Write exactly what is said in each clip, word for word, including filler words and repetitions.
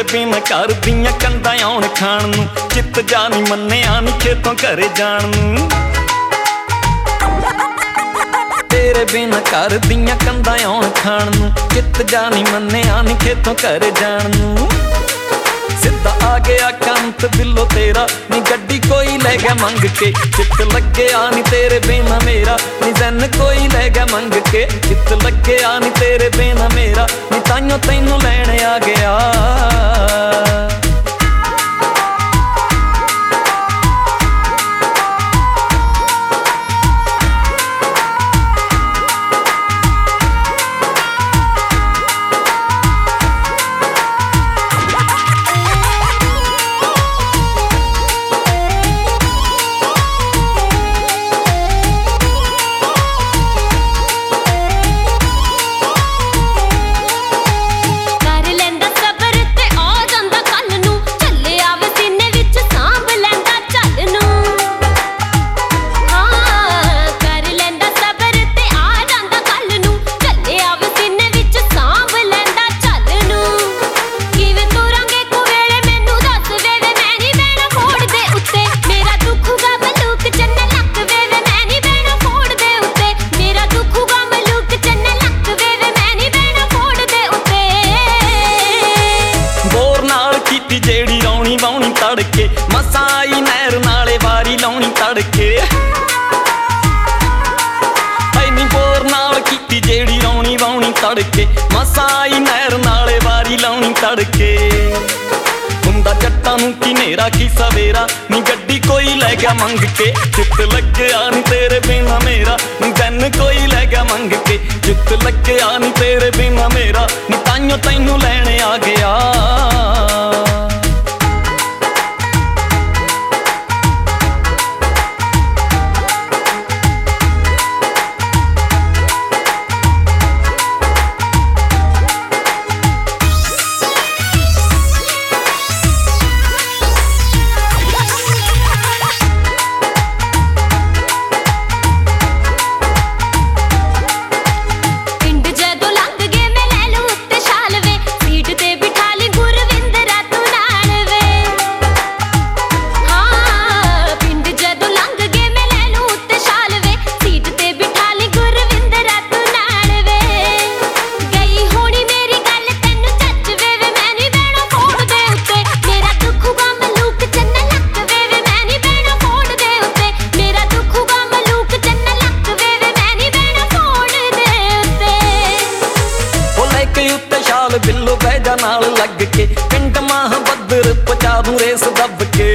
बिना घर दियां कंधां आउण खाण नूं, चित जा नी मन्निया नी खेतों घरे जाण नूं। तेरे बिना घर दियां कंधां आउण खाण नूं, चित जा नी मन्निया नी खेतों घरे जाण नूं। सिद्धा आ गया कंत बिल्लो तेरा, नी गड्डी कोई लै गया मंग के, चित लग्या नी तेरे बिना मेरा, नी जैन कोई लै गया मंग के, चित लग्या नी तेरे बिना मेरा, नी ताइयों तैनूं लैण आ गया। जेड़ी रौनी वाउनी तड़के, मसां आई नहर नाले वारी लाउनी तड़के। ऐनी बोर नाल कीती जेड़ी रौनी वाउनी तड़के, मसां आई नहर नाले वारी लाउनी तड़के। हुंदा जट्टां नूं की नेरा की सवेरा, नी गड्डी कोई लै गया मंग के, चित लग्या नी तेरे बिना मेरा, नी जैन कोई लै गया मंग के, चित लग्या नी तेरे बिना मेरा, नी ताइयों तैनूं लैण आ गया। बिल्लो बैजा नाल लग के, पिंड माह बदर पचा दूं रेस दब के।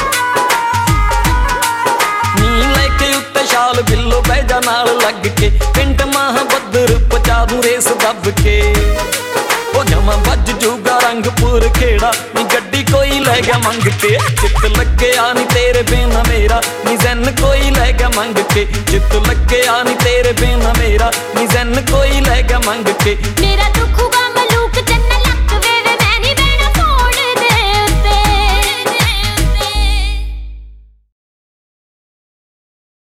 नी लैके उत्ते शाल बिल्लो बैजा नाल लग के, पिंड माह बदर पचा दूं रेस दब के। ओ जमा बज जूगा रंगपुर खेड़ा, नी गड्डी कोई लै गया मंग के, चित लग्या नी तेरे बिना मेरा, नी जैन कोई लै गया मंग के, चित लग्या नी तेरे बिना मेरा, नी जैन कोई लै गया मंग के। मेरा